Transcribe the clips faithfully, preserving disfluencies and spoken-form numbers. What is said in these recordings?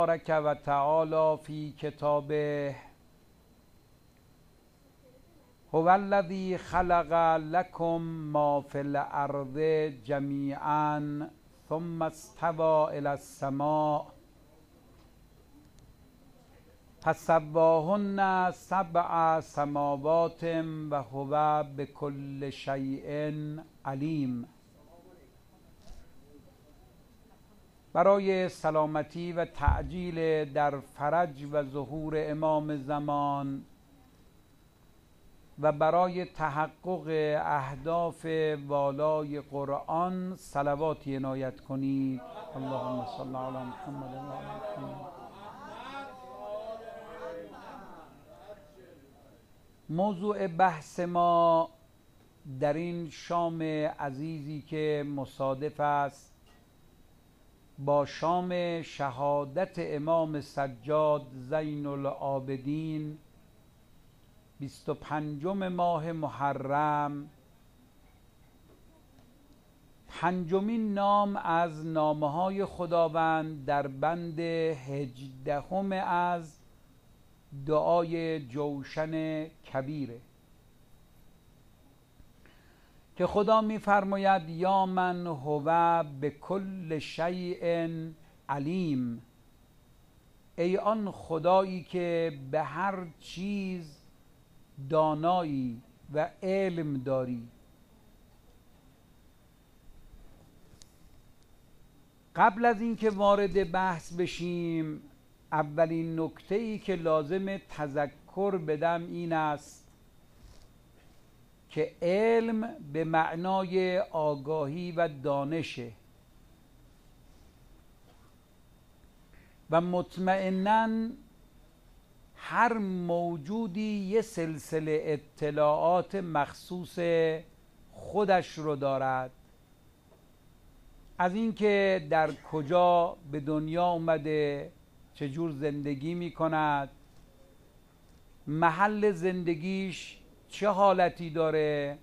تبارک و تعالی فی کتابه هو الذی خلق لکم ما فی الارض جمیعا ثم استوى الی السماء فسواهن سبع سماوات و هو بكل شیء علیم. برای سلامتی و تعجیل در فرج و ظهور امام زمان و برای تحقق اهداف والای قرآن صلواتی عنایت کنید. اللهم صل علی محمد و علی محمد. موضوع بحث ما در این شام عزیزی که مصادف است با شام شهادت امام سجاد زین العابدین بیست و پنجم ماه محرم، پنجمین نام از نامه های خداوند در بند هجدهم از دعای جوشن کبیره که خدا می‌فرماید یا من هو بكل شیء علیم، ای آن خدایی که به هر چیز دانایی و علم داری. قبل از اینکه وارد بحث بشیم، اولین نکته‌ای که لازم تذکر بدم این است که علم به معنای آگاهی و دانشه و مطمئناً هر موجودی یه سلسله اطلاعات مخصوص خودش رو دارد، از اینکه در کجا به دنیا اومده، چجور زندگی می کند، محل زندگیش چه حالتی داره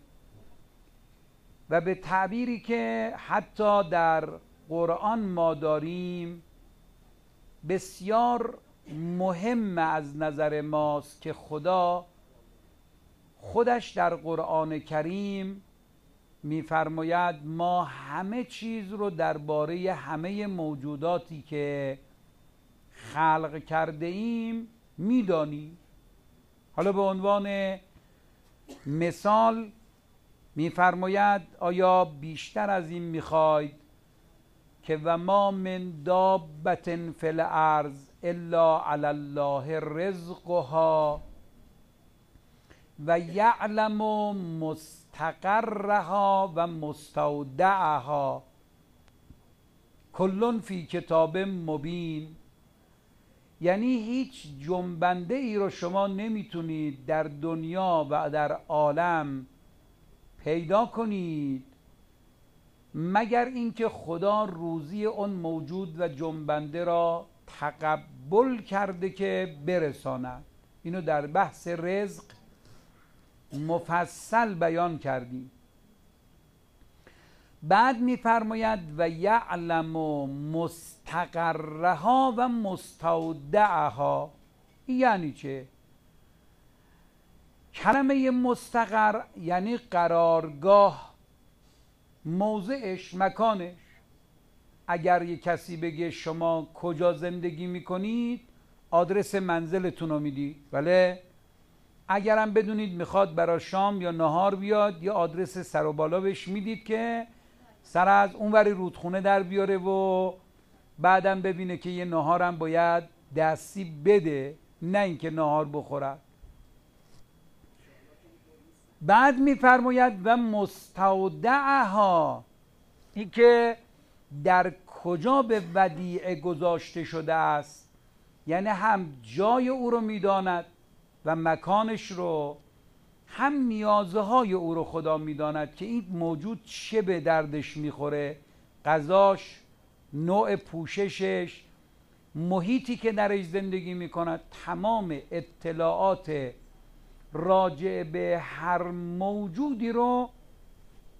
و به تعبیری که حتی در قرآن ما داریم بسیار مهم از نظر ماست که خدا خودش در قرآن کریم می‌فرماید ما همه چیز رو درباره همه موجوداتی که خلق کرده ایم می‌دانیم. حالا به عنوان مثال می‌فرماید آیا بیشتر از این می‌خواید که و ما من دابة فی الارض الا علی الله رزقها و یعلم مستقرها و مستودعها کل فی کتاب مبین. یعنی هیچ جنبنده ای رو شما نمیتونید در دنیا و در عالم پیدا کنید مگر اینکه خدا روزی اون موجود و جنبنده را تقبل کرده که برساند. اینو در بحث رزق مفصل بیان کردیم. بعد میفرماید و یعلم مستقرها و مستودعها. یعنی چه؟ کلمه مستقر یعنی قرارگاه، موضعش، مکانش. اگر یک کسی بگه شما کجا زندگی میکنید، آدرس منزلتون رو میدید، بله؟ اگرم بدونید میخواد برای شام یا نهار بیاد، یا آدرس سر و بالا بهش میدید که سر از اونوری رودخونه در بیاره و بعدم ببینه که یه نهارم باید دستی بده، نه اینکه نهار بخورد. بعد میفرماید و مستودعها، این که در کجا به ودیعه گذاشته شده است، یعنی هم جای او رو میداند و مکانش رو، هم نیازهای او رو خدا میداند که این موجود چه به دردش میخوره، غذاش، نوع پوششش، محیطی که درش زندگی میکند. تمام اطلاعات راجع به هر موجودی رو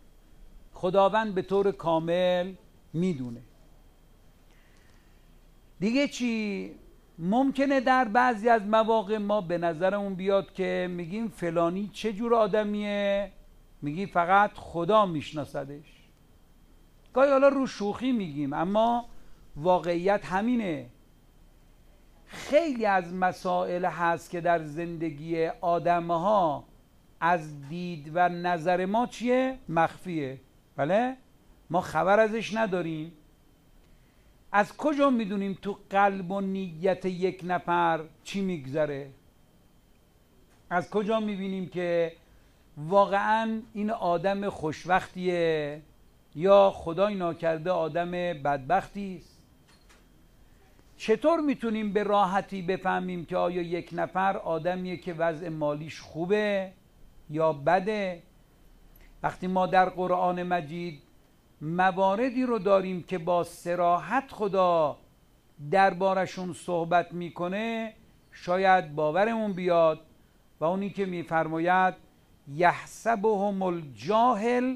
خداوند به طور کامل میدونه. دیگه چی؟ ممکنه در بعضی از مواقع ما به نظرمون بیاد که میگیم فلانی چه جور آدمیه، میگی فقط خدا میشناسدش. گاهی حالا رو شوخی میگیم، اما واقعیت همینه. خیلی از مسائل هست که در زندگی آدمها از دید و نظر ما چیه؟ مخفیه. بله؟ ما خبر ازش نداریم. از کجا میدونیم تو قلب و نیت یک نفر چی میگذره؟ از کجا میبینیم که واقعا این آدم خوشوقتیه یا خدای ناکرده آدم بدبختی است؟ چطور میتونیم به راحتی بفهمیم که آیا یک نفر آدمیه که وضع مالیش خوبه یا بده؟ وقتی ما در قرآن مجید مواردی رو داریم که با صراحت خدا دربارشون صحبت میکنه، شاید باورمون بیاد. و اونی که میفرماید یحسبهم الجاهل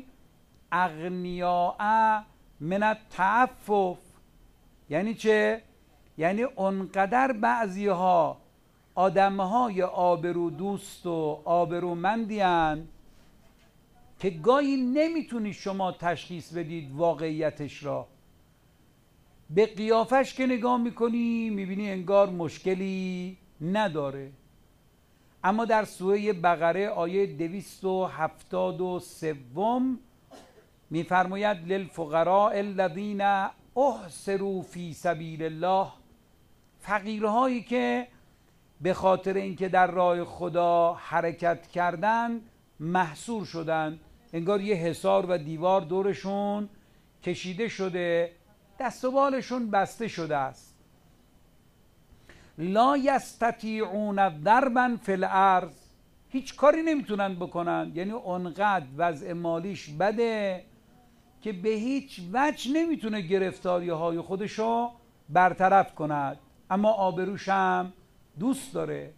اغنیاء من التعفف، یعنی چه؟ یعنی اونقدر بعضی ها آدم های آبرو دوست و آبرومندیان که گاهی نمیتونی شما تشخیص بدید واقعیتش را. به قیافش که نگاه میکنی میبینی انگار مشکلی نداره، اما در سوره بقره آیه دویست و هفتاد و سوم میفرماید للفقراء الذین احصروا فی سبیل الله، فقیرهایی که به خاطر اینکه در راه خدا حرکت کردن محصور شدن، انگار یه حصار و دیوار دورشون کشیده شده، دست و بالشون بسته شده است. لا یستطیعون ضربا فی الارض، هیچ کاری نمیتونن بکنن، یعنی اونقدر وضع مالیش بده که به هیچ وجه نمیتونه گرفتاری های خودشو برطرف کند، اما آبروش هم دوست داره.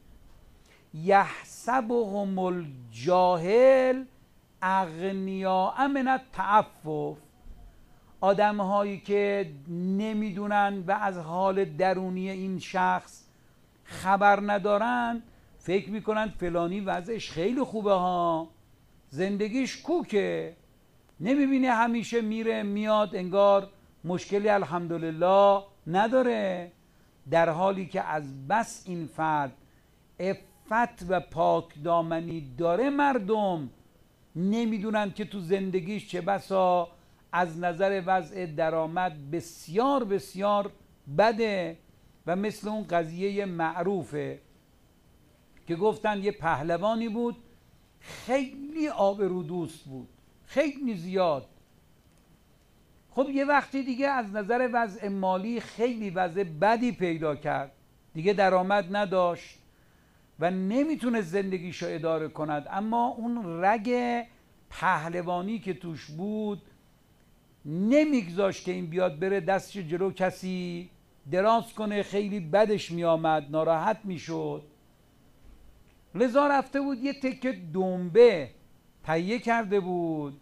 یحسبهم الجاهل اغنیاء من التعفف، آدم هایی که نمیدونن و از حال درونی این شخص خبر ندارن، فکر میکنن فلانی وضعش خیلی خوبه ها، زندگیش کوکه، نمیبینه همیشه میره میاد، انگار مشکلی الحمدلله نداره، در حالی که از بس این فرد عفت و پاک دامنی داره. مردم نمیدونن که تو زندگیش چه بسا از نظر وضع درآمد بسیار بسیار بده. و مثل اون قضیه معروفه که گفتن یه پهلوانی بود خیلی آبرو دوست بود، خیلی زیاد. خب یه وقتی دیگه از نظر وضع مالی خیلی وضع بدی پیدا کرد، دیگه درآمد نداشت و نمیتونه زندگیشو اداره کند، اما اون رگ پهلوانی که توش بود نمیگذاشت که این بیاد بره دستش جلو کسی دراز کنه، خیلی بدش میآمد، ناراحت میشد. لذا رفته بود یه تکه دنبه تهیه کرده بود.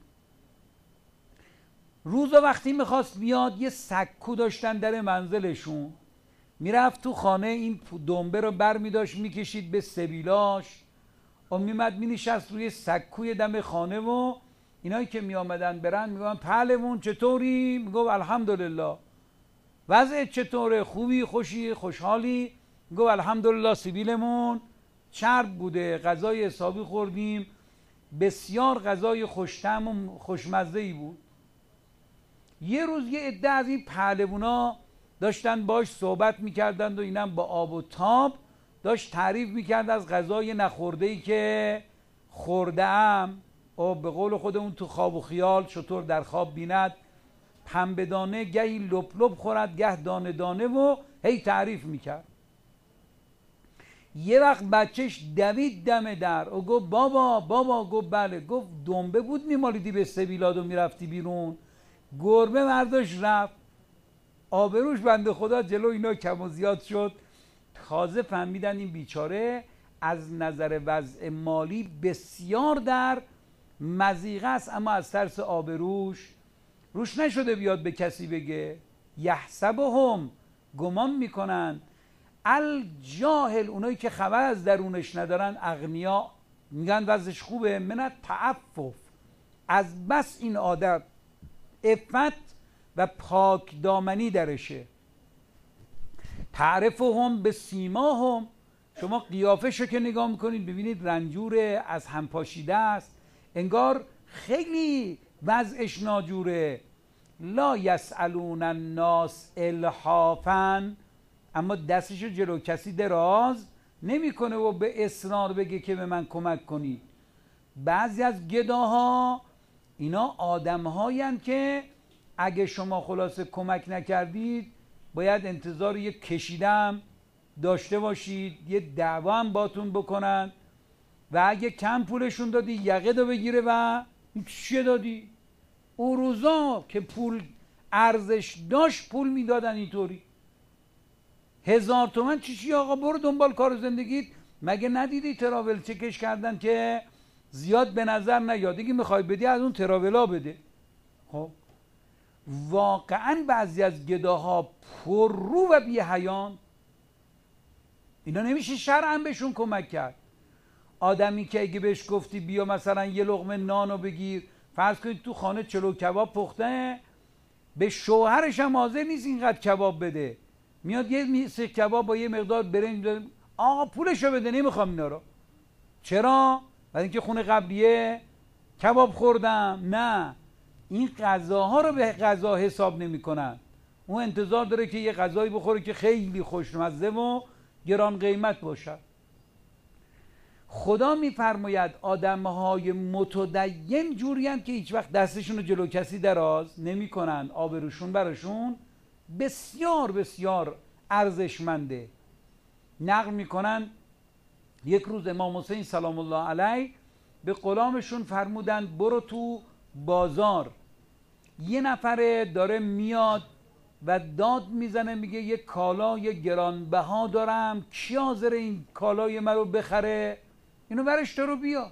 روز وقتی میخواست بیاد، یه سکو داشتن در منزلشون، میرفت تو خانه این دنبه رو بر میداشت میکشید به سبیلاش و میمد مینشست روی سکوی دم خانه و اینایی که میامدن برن میگن پهلوون چطوری؟ میگو الحمدلله. وضع چطوره؟ خوبی؟ خوشی؟ خوشحالی؟ میگو الحمدلله سبیلمون چرب بوده، غذای حسابی خوردیم، بسیار غذای خوش‌طعم و خوشمزه‌ای بود. یه روز یه عده از این پهلوونا داشتن باش صحبت میکردند و اینم با آب و تاب داشت تعریف میکرد از غذای نخورده‌ای که خورده‌ام. و به قول خودمون تو خواب و خیال شطور در خواب بیند، پنبه دانه گهی لپ لپ خورد گه دانه دانه، و هی تعریف میکرد. یه وقت بچهش دوید دم در و گفت بابا بابا. گفت بله. گفت دنبه بود میمالیدی به سبیلاد و میرفتی بیرون؟ گربه برداشت رفت. آبروش بنده خدا جلو اینا کم و زیاد شد. تازه فهمیدن این بیچاره از نظر وضع مالی بسیار در مضیقه است، اما از ترس آبروش روش نشده بیاد به کسی بگه. یحسبهم گمان میکنن الجاهل، اونایی که خبر از درونش ندارن، اغنیا میگن وضعش خوبه، من تعفف، از بس این عادت عفت و پاک دامنی درشه. تعرفهم به سیماهم، شما قیافشو که نگاه میکنید ببینید رنجوره، از هم پاشیده است، انگار خیلی وضعش ناجوره. لا یسألون الناس الحافا، اما دستشو جلو کسی دراز نمیکنه و به اصرار بگه که به من کمک کنید. بعضی از گداها اینا آدم‌هایی هستند که اگه شما خلاصه کمک نکردید باید انتظار یک کشیدم داشته باشید، یه دعوا هم باتون بکنن و اگه کم پولشون دادی یقه دو بگیره و چیه دادی؟ اون روزا که پول ارزش داشت پول میدادن اینطوری. هزار تومن چی چی آقا برو دنبال کار زندگیت. مگه ندیدی تراول چکش کردن که زیاد به نظر نیاد، دیگه میخوای بدی از اون تراولا بده. خب واقعا بعضی از گداها پر رو و بی حیان، اینا نمیشه شرعا بهشون کمک کرد. آدمی که اگه بهش گفتی بیا مثلا یه لقمه نانو بگیر، فرض کنید تو خانه چلو کباب پخته، به شوهرش هم حاضر نیست اینقدر کباب بده، میاد یه میسه کباب با یه مقدار برنج، آقا پولشو بده نمیخوام اینا رو. چرا؟ برای اینکه خونه قبلیه کباب خوردم. نه، این غذاها رو به غذا حساب نمیکنن. اون انتظار داره که یه غذایی بخوره که خیلی خوشمزه و گران قیمت باشد. خدا میفرماید آدمهای متدین جورین که هیچ وقت دستشون رو جلو کسی دراز نمی کنن، آبروشون براشون بسیار بسیار ارزشمنده. نقل میکنن یک روز امام حسین سلام الله علیه به غلامشون فرمودن برو تو بازار، یه نفر داره میاد و داد میزنه میگه یه کالای گرانبها دارم، کی حاضر این کالای من رو بخره؟ اینو برش رو بیا.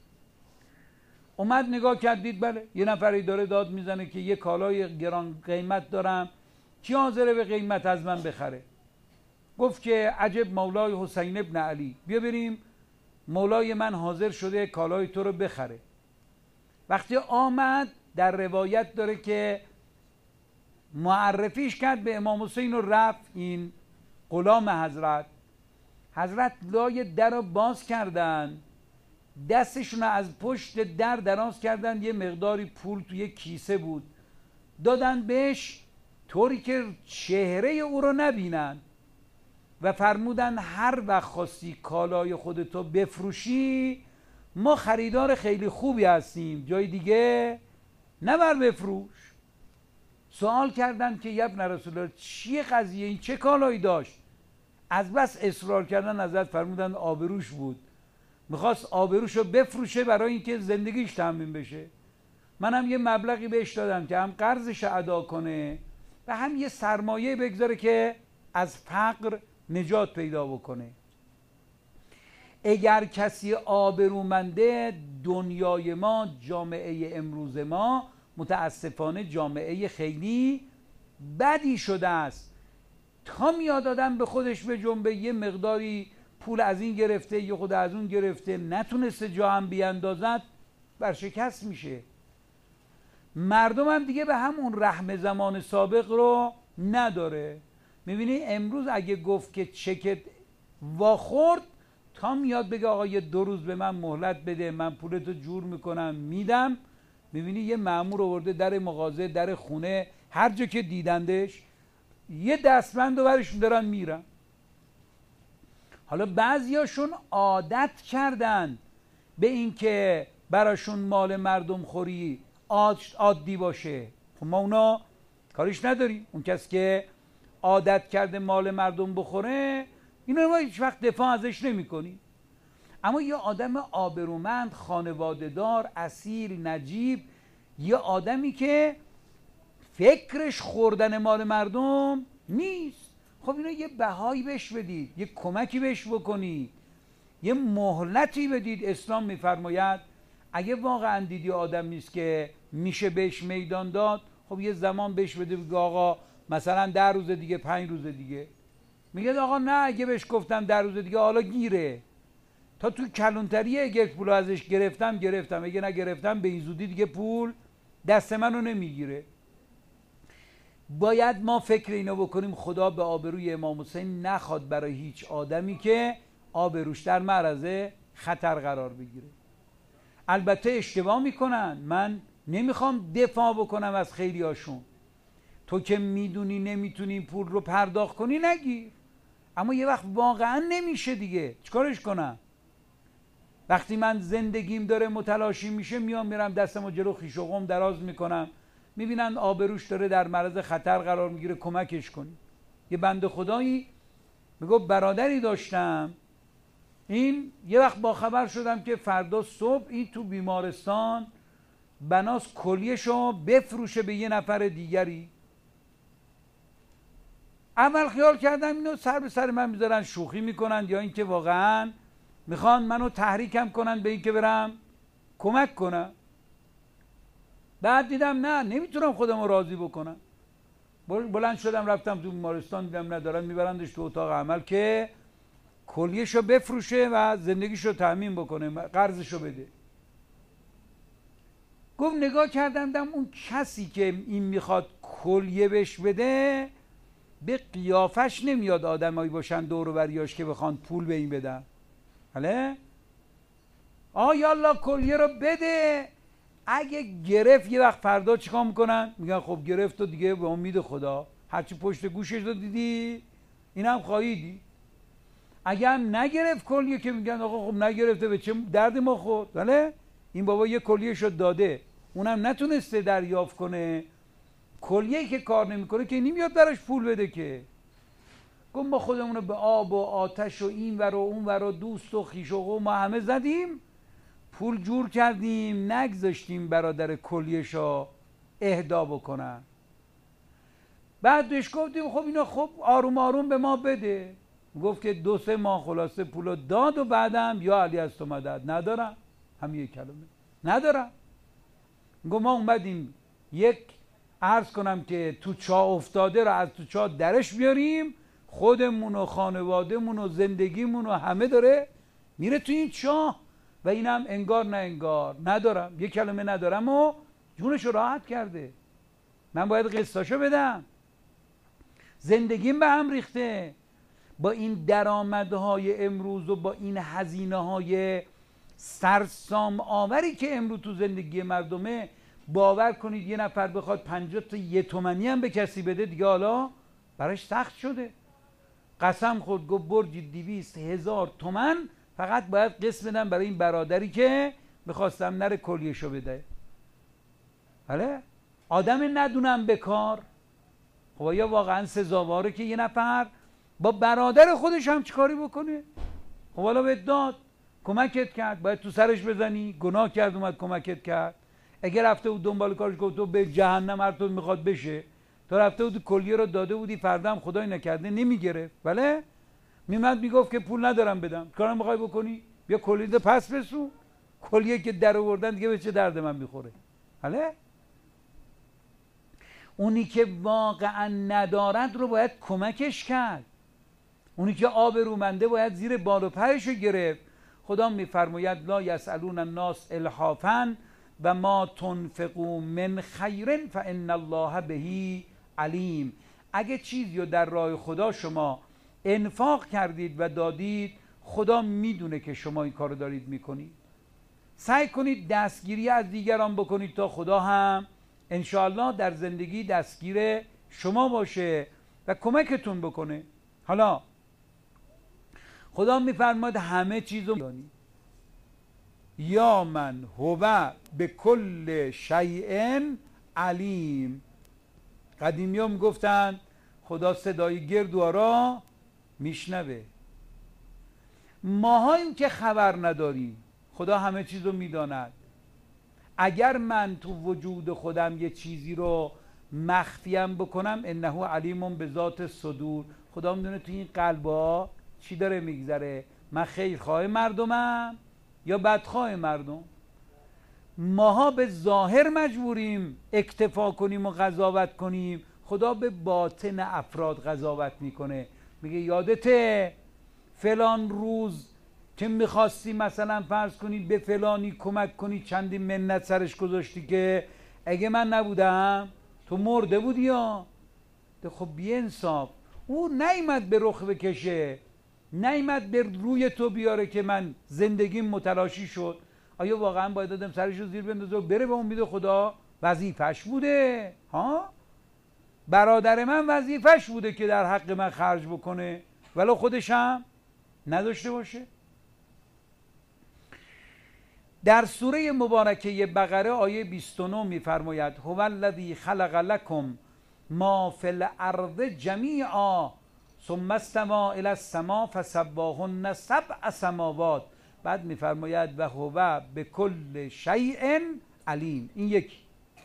اومد نگاه کرد دید بله یه نفری داره داد میزنه که یه کالای گران قیمت دارم، کی حاضره به قیمت از من بخره؟ گفت که عجب مولای حسین ابن علی، بیا بریم مولای من حاضر شده کالای تو رو بخره. وقتی آمد در روایت داره که معرفیش کرد به امام حسین و رفت این غلام حضرت. حضرت لای در رو باز کردن، دستشون از پشت در دراز کردن، یه مقداری پول توی کیسه بود دادن بهش طوری که چهره او رو نبینن و فرمودن هر وقت خواستی کالای خودتو بفروشی ما خریدار خیلی خوبی هستیم، جای دیگه نبر بفروش. سوال کردن که ابن رسول الله چیه قضیه، این چه کالایی داشت؟ از بس اصرار کردن ازت فرمودن آبروش بود، میخواست آبروشو بفروشه برای اینکه زندگیش تامین بشه. منم یه مبلغی بهش دادم که هم قرضش ادا کنه و هم یه سرمایه بگذاره که از فقر نجات پیدا بکنه. اگر کسی آبرومنده، دنیای ما، جامعه امروز ما متاسفانه جامعه خیلی بدی شده است. تا میاد آدم به خودش به جنبه یه مقداری پول از این گرفته یه خود از اون گرفته نتونسته جا هم بیاندازد برشکست میشه. مردم هم دیگه به همون رحم زمان سابق رو نداره. میبینی امروز اگه گفت که چکت واخورد، تا میاد بگه آقا یه دو روز به من مهلت بده من پولتو جور میکنم میدم، میبینی یه مأمور آورده در مغازه در خونه هر جا که دیدندش یه دستبند رو برشون دارن میرن. حالا بعضیاشون عادت کردن به این که براشون مال مردم خوری عادی باشه. خب ما اونا کاریش نداریم. اون کس که عادت کرده مال مردم بخوره اینا ما هیچ وقت دفاع ازش نمی کنیم. اما یه آدم آبرومند، خانواده دار، اصیل، نجیب، یه آدمی که فکرش خوردن مال مردم نیست، خب اینا یه بهایی بهش بدید، یه کمکی بهش بکنید، یه مهلتی بدید. اسلام میفرماید اگه واقعا دیدی آدم نیست که میشه بهش میدان داد، خب یه زمان بهش بده بگه آقا مثلا ده روز دیگه، پنج روز دیگه. میگه آقا نه، اگه بهش گفتم ده روز دیگه حالا گیره، تا تو کلانتری اگه پول ازش گرفتم گرفتم، اگه نگرفتم به این زودی دیگه پول دست منو نمیگیره. باید ما فکر اینو بکنیم خدا به آبروی امام حسین نخواد برای هیچ آدمی که آبروش در معرض خطر قرار بگیره. البته اشتباه میکنن، من نمیخوام دفاع بکنم از خیلی هاشون. تو که میدونی نمیتونی پول رو پرداخت کنی نگیر، اما یه وقت واقعا نمیشه دیگه، چیکارش کنم؟ وقتی من زندگیم داره متلاشی میشه، میام میرم دستمو جلو خویش و قم دراز میکنم، میبینن آبروش داره در معرض خطر قرار میگیره، کمکش کنی. یه بنده خدایی میگه برادری داشتم، این یه وقت با خبر شدم که فردا صبح این تو بیمارستان بناس کلیه‌شو بفروشه به یه نفر دیگری. اول خیال کردم اینو سر به سر من میذارن شوخی میکنن، یا اینکه واقعا میخوان منو تحریکم کنن به اینکه برم کمک کنم. بعد دیدم نه، نمیتونم خودم رو راضی بکنم. بلند شدم رفتم تو بیمارستان، دیدم ندارن میبرندش تو اتاق عمل که کلیه‌شو بفروشه و زندگیشو تأمین بکنه، قرضشو بده. گفت نگاه کردم دم اون کسی که این میخواد کلیه بهش بده به قیافش نمیاد آدمایی باشن دور و بریاش که بخوان پول به این بدن. حالا آه یالا کلیه رو بده، اگه گرفت یه وقت فردا چیکار میکنن؟ میگن خب گرفت و دیگه به امید خدا، هرچی پشت گوشش رو دیدی اینم خواهیدی. اگه هم نگرفت کلیه که میگن آقا خب نگرفته به چه درد ما خود. ولی این بابا یه کلیه شد داده، اونم نتونسته دریافت کنه، کلیه‌ای که کار نمیکنه که نمیاد براش پول بده که. گفت ما خودمون رو به آب و آتش و این ور و اون ور و دوست و خویش و قوم ما همه زدیم، پول جور کردیم، نگذاشتیم برادر کلیه‌شو اهدا بکنن. بعد بهش گفتیم خب اینا خب آروم آروم به ما بده. گفت که دو سه ماه خلاصه پولو داد و بعدم یا علی از تو مدد ندارم، هم یک کلمه ندارم. گفت ما اومدیم یک عرض کنم که تو چاه افتاده رو از تو چاه درش بیاریم، خودمون و خانوادهمون و زندگیمون و همه داره میره تو این چاه و اینم انگار نه انگار ندارم، یک کلمه ندارم و جونشو راحت کرده. من باید قسطاشو بدم، زندگیم به هم ریخته. با این درآمدهای امروز و با این هزینه‌های سرسام آوری که امروز تو زندگی مردمه، باور کنید یه نفر بخواد پنجاه تا یه تومنی هم به کسی بده دیگه حالا براش سخت شده. قسم خورد گفت برج دویست هزار تومن فقط باید قسط بدم برای این برادری که میخواستم نره کلیه‌شو بده. بله آدم ندونم بکار. خب یا واقعا سزاواره که یه نفر با برادر خودش هم چیکاری بکنه؟ خب حالا بهت داد، کمکت کرد، باید تو سرش بزنی؟ گناه کرد اومد کمکت کرد. اگر رفته بود دنبال کارش گفت تو به جهنم هر طور میخواد بشه، تو رفته بود کلیه رو داده بودی، فردا هم خدای نکرده نمیگرفت. بله میمد میگفت که پول ندارم بدم، کارم میخوای بکنی؟ بیا کلیه پس بسون، کلیه که در آوردن دیگه به چه درد من میخوره؟ بله اونی که واقعا ندارد رو باید کمکش کرد، اونی که آبرومنده باید زیر بال و پرش رو گرفت. خدا میفرماید لا یسألون الناس الحافا و ما تنفقوا من خیر فان الله به علیم. اگه چیزی رو در راه خدا شما انفاق کردید و دادید، خدا میدونه که شما این کارو دارید میکنید. سعی کنید دستگیری از دیگران بکنید تا خدا هم انشاءالله در زندگی دستگیر شما باشه و کمکتون بکنه. حالا خدا میفرماد همه چیزو دانی، یا من هو به کل شیء علیم. قدیمی‌ها میگفتن خدا صدای گردوها را میشنوه. ماهاییم که خبر نداریم، خدا همه چیزو میداند. اگر من تو وجود خودم یه چیزی رو مخفیم بکنم، انه علیم به ذات صدور، خدا میدونه تو این قلبا چی داره میگذره، من خیرخواه مردمم یا بدخواه مردم. ماها به ظاهر مجبوریم اکتفا کنیم و قضاوت کنیم، خدا به باطن افراد قضاوت میکنه، میگه یادته فلان روز که میخواستی مثلا فرض کنی به فلانی کمک کنی چندین منت سرش گذاشتی که اگه من نبودم تو مرده بودی یا؟ خب بی انصاف، او نیامد به رخ بکشه، نیامد به روی تو بیاره که من زندگیم متلاشی شد. آیا واقعا باید آدم سرش رو زیر بندازه و بره به امید خدا؟ وظیفش بوده ها؟ برادر من وظیفش بوده که در حق من خرج بکنه ولو خودش هم نداشته باشه. در سوره مبارکه بقره آیه بیست و نه میفرماید هو الذی خلق لکم ما فی الارض جمیعا ثم استوی الی السماء فسواهن سبع سماوات. بعد میفرماید و هو بكل شیء علیم. این یکی.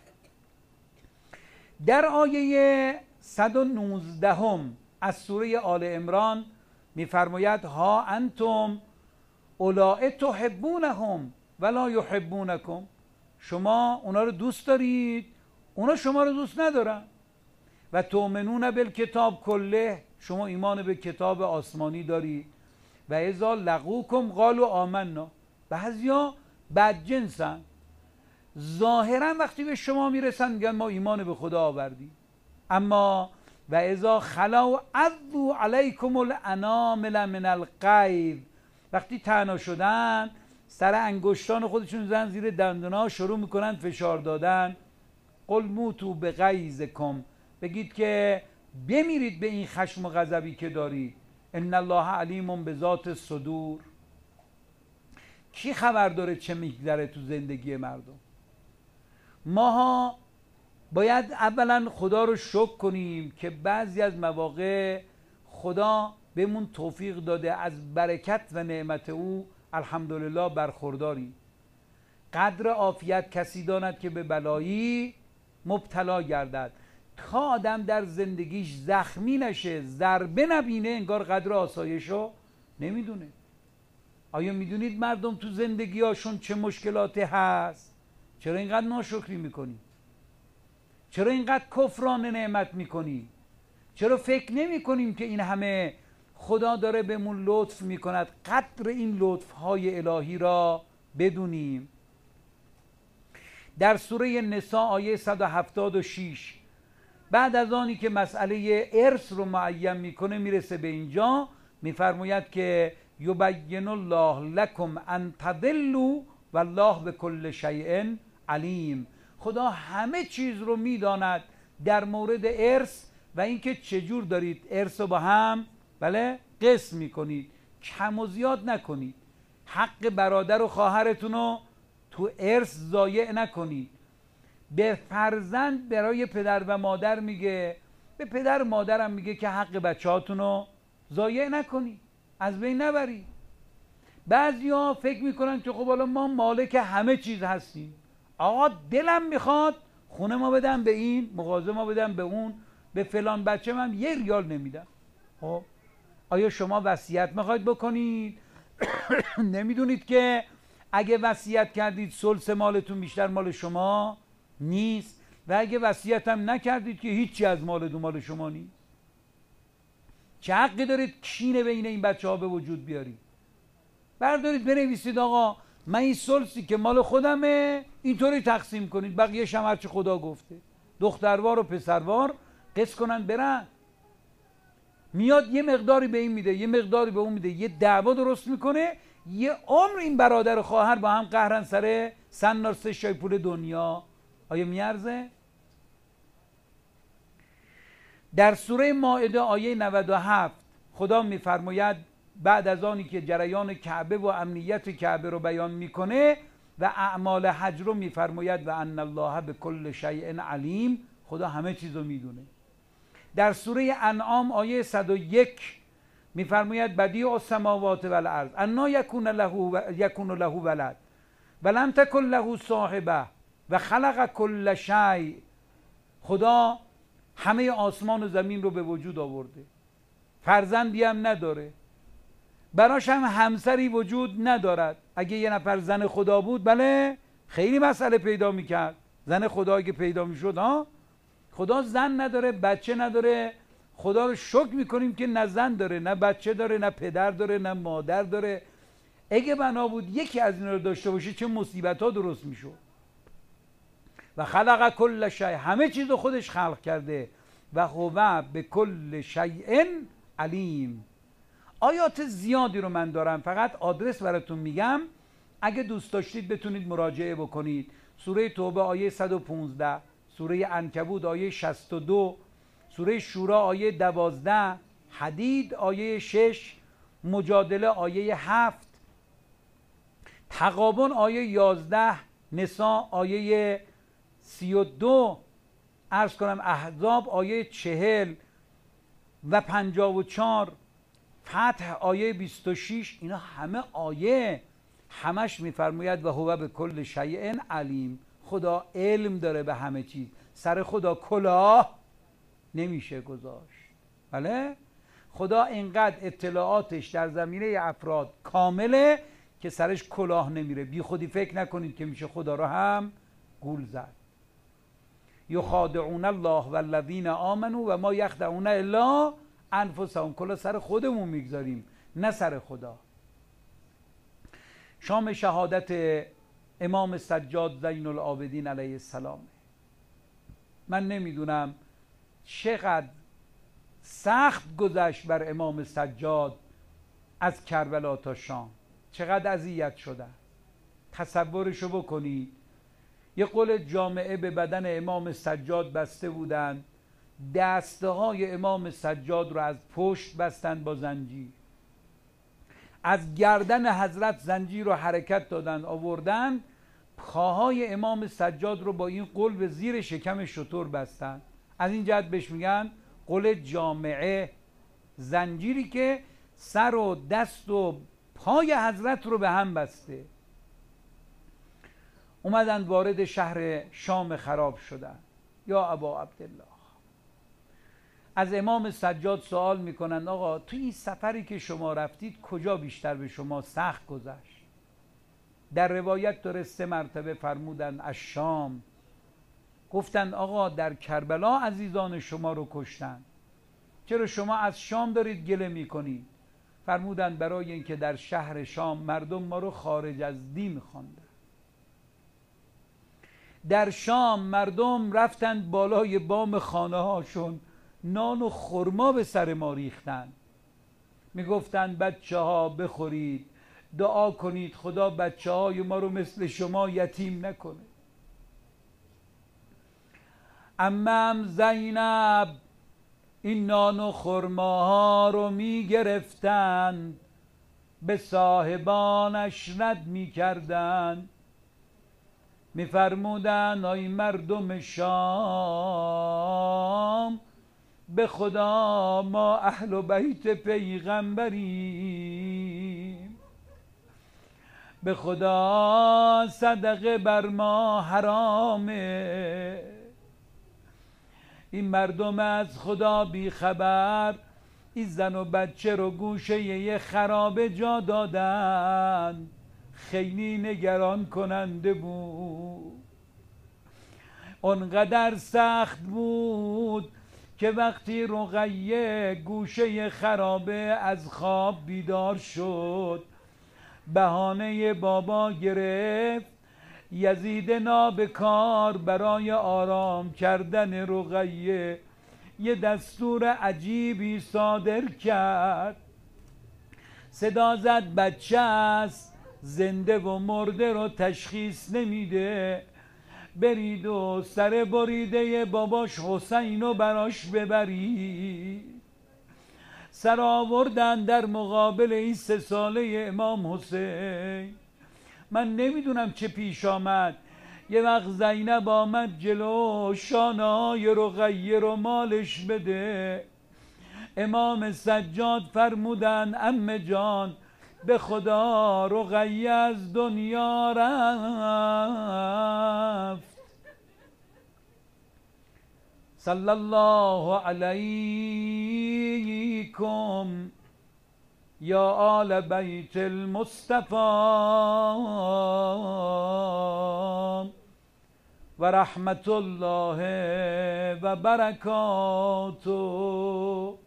در آیه صد و نوزده هم از سوره آل عمران میفرماید ها انتم اولئک تحبونهم ولا یحبونکم. شما اونا رو دوست دارید، اونا شما رو دوست ندارن. و تؤمنون بالکتاب کله، شما ایمان به کتاب آسمانی دارید. و اذا لقوکم قالوا آمنا. بعضیا بدجنسن، ظاهرا وقتی به شما میرسن میگن ما ایمان به خدا آوردیم، اما و اذا خلوا عضوا علیکم الانامل من الغیظ، وقتی طعنه شدن سر انگشتان خودشون زن زیر دندونا شروع میکنن فشار دادن. قل موتوا بغیظکم، بگید که بمیرید به این خشم و غضبی که داری. ان الله علیم بذات الصدور. کی خبر داره چه میگذره تو زندگی مردم؟ ماها باید اولا خدا رو شکر کنیم که بعضی از مواقع خدا بهمون توفیق داده، از برکت و نعمت او الحمدلله برخورداریم. قدر عافیت کسی داند که به بلایی مبتلا گردد. تا آدم در زندگیش زخمی نشه، ضربه نبینه، انگار قدر آسایشو نمیدونه. آیا میدونید مردم تو زندگی هاشون چه مشکلاتی هست؟ چرا اینقدر ناشکری میکنی؟ چرا اینقدر کفران نعمت میکنی؟ چرا فکر نمی کنیم که این همه خدا داره بهمون لطف میکند؟ قدر این لطف های الهی را بدونیم. در سوره نساء آیه صد و هفتاد و شش بعد از آنی که مسئله ارث رو معین میکنه میرسه به اینجا، میفرماید که یبین الله لکم ان تضلوا والله بكل شیء علیم. خدا همه چیز رو میداند در مورد ارث و اینکه چجور دارید ارث رو با هم بله قسم میکنید، کم و زیاد نکنید. حق برادر و خواهرتون رو تو ارث ضایع نکنید. به فرزند برای پدر و مادر میگه، به پدر و مادرم میگه که حق بچه هاتون رو ضایع نکنید، از بین نبرید. بعضی ها فکر میکنن که خب حالا ما مالک همه چیز هستیم، آقا دلم میخواد خونه ما بدم به این، مغازه ما بدم به اون، به فلان بچه من یه ریال نمیدم. خب آیا شما وصیت میخواید بکنید؟ نمیدونید که اگه وصیت کردید ثلث مالتون بیشتر مال شما نیست، و اگه وصیت هم نکردید که هیچی از مال دو مال شما نیست. چه حقی دارید کینه بین این بچه ها به وجود بیارید؟ بردارید بنویسید آقا من این ثلثی که مال خودمه اینطوری تقسیم کنید، بقیه‌اش هم هرچی خدا گفته. دختروار و پسروار قسط کنن برن. میاد یه مقداری به این میده، یه مقداری به اون میده، یه دعوا درست میکنه، یه عمر این برادر و خواهر با هم قهرن سر سنار سه شای پول دنیا. آیا میارزه؟ در سوره مائده آیه نود و هفت خدا میفرماید بعد از آنی که جریان کعبه و امنیت کعبه رو بیان میکنه و اعمال حج رو میفرماید و ان الله بكل شیء علیم، خدا همه چیز رو میدونه. در سوره انعام آیه صد و یک میفرماید بدیع السماوات والارض انا یکون له یکون له ولد ولم تکن له صاحبه و خلق کل شیء. خدا همه آسمان و زمین رو به وجود آورده، فرزندی هم نداره، براش هم همسری وجود ندارد. اگه یه نفر زن خدا بود بله خیلی مسئله پیدا میکرد، زن خدا اگه پیدا میشد ها خدا زن نداره، بچه نداره، خدا رو شکر میکنیم که نه زن داره، نه بچه داره، نه پدر داره، نه مادر داره. اگه بنا بود یکی از اینا رو داشته باشه چه مصیبت ها درست میشد. و خلق کل شیء، همه چیز رو خودش خلق کرده. و هو به کل شیء علیم. آیات زیادی رو من دارم، فقط آدرس براتون میگم، اگه دوست داشتید بتونید مراجعه بکنید. سوره توبه آیه صد و پانزده، سوره عنکبوت آیه شصت و دو، سوره شورا آیه دوازده، حدید آیه شش، مجادله آیه هفت، تغابن آیه یازده، نساء آیه سی و دو، عرض کنم احزاب آیه چهل و پنجاه و چهار، فتح آیه بیست و شش. اینا همه آیه همش میفرماید و هو به کل شیء علیم. خدا علم داره به همه چیز. سر خدا کلاه نمیشه گذاشت. بله؟ خدا اینقدر اطلاعاتش در زمینه افراد کامله که سرش کلاه نمیره. بی خودی فکر نکنید که میشه خدا رو هم گول زد. یخادعون الله والذین آمنوا و ما یخدعون الا انفسهم. کلا سر خودمون میگذاریم نه سر خدا. شام شهادت امام سجاد زین العابدین علیه السلام. من نمیدونم چقدر سخت گذشت بر امام سجاد از کربلا تا شام، چقدر اذیت شده. تصورشو بکنید، یه قل جامعه به بدن امام سجاد بسته بودن، دسته های امام سجاد رو از پشت بستن با زنجیر، از گردن حضرت زنجیر رو حرکت دادن آوردن، پاهای امام سجاد رو با این قل به زیر شکم شتر بستن. از این جهت بهش میگن قل جامعه، زنجیری که سر و دست و پای حضرت رو به هم بسته. اومدن وارد شهر شام خراب شدن. یا ابا عبدالله، از امام سجاد سوال میکنن آقا تو این سفری که شما رفتید کجا بیشتر به شما سخت گذشت؟ در روایت داره سه مرتبه فرمودن از شام. گفتن آقا در کربلا عزیزان شما رو کشتن، چرا شما از شام دارید گله میکنید؟ فرمودن برای اینکه در شهر شام مردم ما رو خارج از دین خواندن. در شام مردم رفتن بالای بام خانه هاشون نان و خرما به سر ما ریختن، میگفتن بچه ها بخورید، دعا کنید خدا بچه های ما رو مثل شما یتیم نکنه. عمم زینب این نان و خرماها رو میگرفتن، به صاحبانش رد میکردن، میفرمودن آی مردم شام به خدا ما اهل و بیت پیغمبریم، به خدا صدقه بر ما حرامه. این مردم از خدا بی خبر این زن و بچه رو گوشه یه خرابه جا دادن. خیلی نگران کننده بود. اونقدر سخت بود که وقتی رقیه گوشه خرابه از خواب بیدار شد، بهانه بابا گرفت، یزید نابکار برای آرام کردن رقیه یه دستور عجیبی صادر کرد. صدا زد بچه است، زنده و مرده رو تشخیص نمیده، برید و سر بریده باباش حسین رو براش ببرید. سر آوردن در مقابل این سه ساله امام حسین. من نمیدونم چه پیش آمد. یه وقت زینب آمد جلو، شانه‌های رقیه رو مالش بده. امام سجاد فرمودن عمه جان به خدا رقیه از دنیا رفت. صلی الله علیکم یا آل بیت المصطفى و رحمت الله و برکاته.